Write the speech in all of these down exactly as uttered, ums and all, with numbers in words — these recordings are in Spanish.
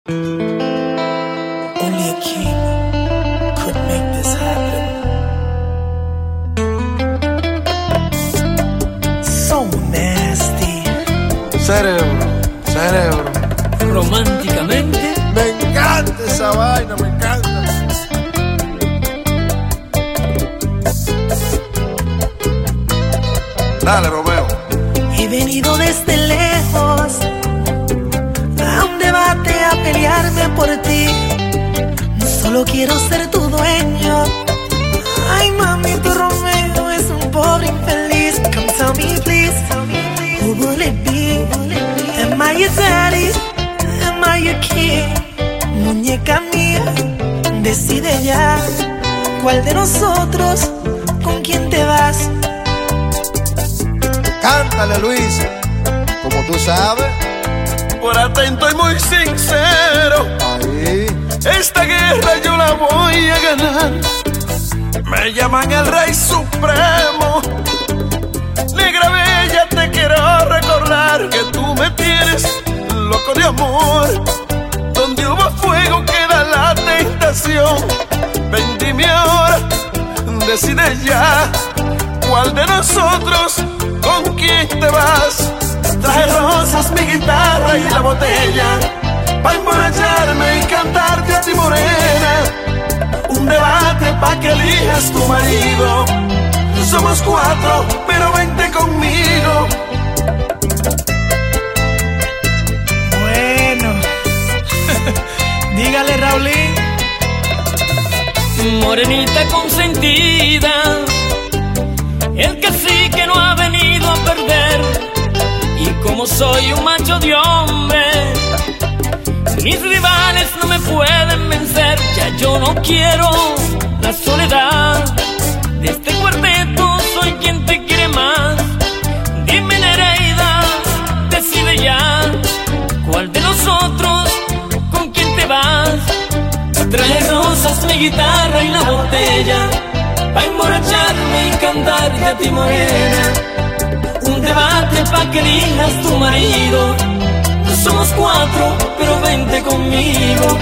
Only a king could make this happen. So nasty. Cerebro, cerebro. Románticamente. Me encanta esa vaina, me encanta. Dale, Romeo. He venido desde lejos a un debate a pelearme por ti. No solo quiero ser tu dueño. Ay, mami, tu Romeo es un pobre infeliz. Come tell me please, who will it be? Am I your daddy? Am I your king? Muñeca mía, decide ya cuál de nosotros, con quién te vas. Cántale, Luis, como tú sabes. Por atento y muy sincero, Ahí. esta guerra yo la voy a ganar. Me llaman el Rey Supremo. Negra bella, te quiero recordar que tú me tienes loco de amor. Donde hubo fuego queda la tentación. Ven, dime ahora, decide ya cuál de nosotros, con quién te vas. Traje rosas, mi guitarra y la botella, pa' emborracharme y cantarte a ti, morena. Un debate pa' que elijas tu marido. Somos cuatro, pero vente conmigo. Bueno, dígale, Raulín. Morenita consentida, el cacique no ha venido a perder. Y como soy un macho de hombre, mis rivales no me pueden vencer. Ya yo no quiero la soledad de este cuarteto, soy quien te quiere más. Dime, Nereida, decide ya cuál de nosotros, con quién te vas. Traje rosas, mi guitarra y la botella, pa' emborracharme y cantarte a ti, morena. Un debate pa' que elijas tu marido. Somos cuatro, pero vente conmigo.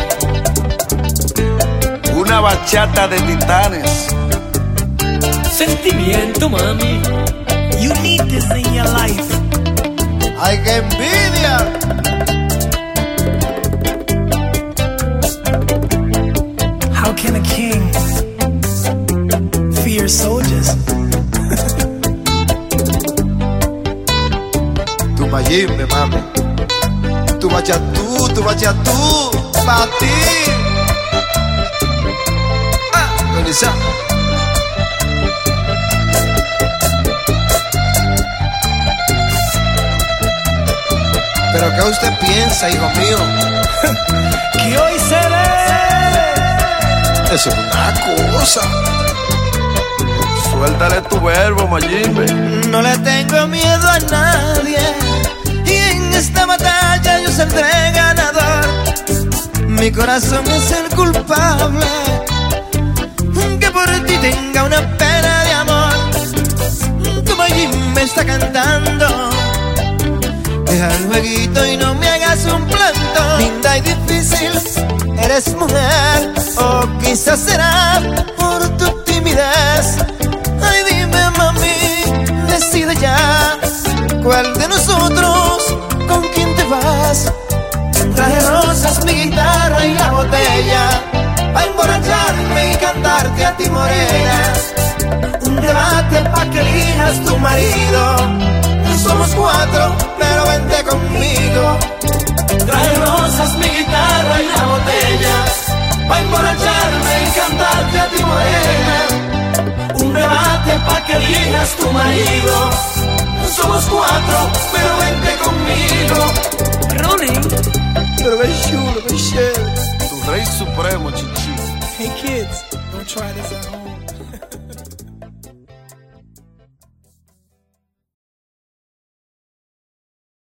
Una bachata de titanes. Sentimiento, mami. You need this in your life. ¡Ay, qué envidia! How can a king fear soldiers? Tu mayimbe, mami. Tu bachatú, tu bachatú, pa' ti. Ah, Melissa. ¿Pero qué usted piensa, hijo mío? Que hoy se ve. Eso es una cosa. Suéltale tu verbo, Mayimbe. No le tengo miedo a nadie y en esta batalla yo saldré ganador. Mi corazón es el culpable que por ti tenga una pena de amor. Tu Mayimbe me está cantando. Deja el jueguito y no me hagas un planto. Linda y difícil, eres mujer, o quizás será por tu timidez. Ay, dime, mami, decide ya cuál de nosotros, con quién te vas. Traje rosas, mi guitarra y la botella, pa' emborracharme y cantarte a ti, morena. Un debate pa' que elijas tu marido. Somos cuatro, pero vente conmigo. Traje rosas, mi guitarra y la botella, pa' emborracharme y cantarte a ti, morena. Un debate pa' que elijas tu marido. Somos cuatro, pero vente conmigo. Rolling. Pero qué chulo, qué chévere. Tu Rey Supremo, chichi. Hey kids, don't try this at home.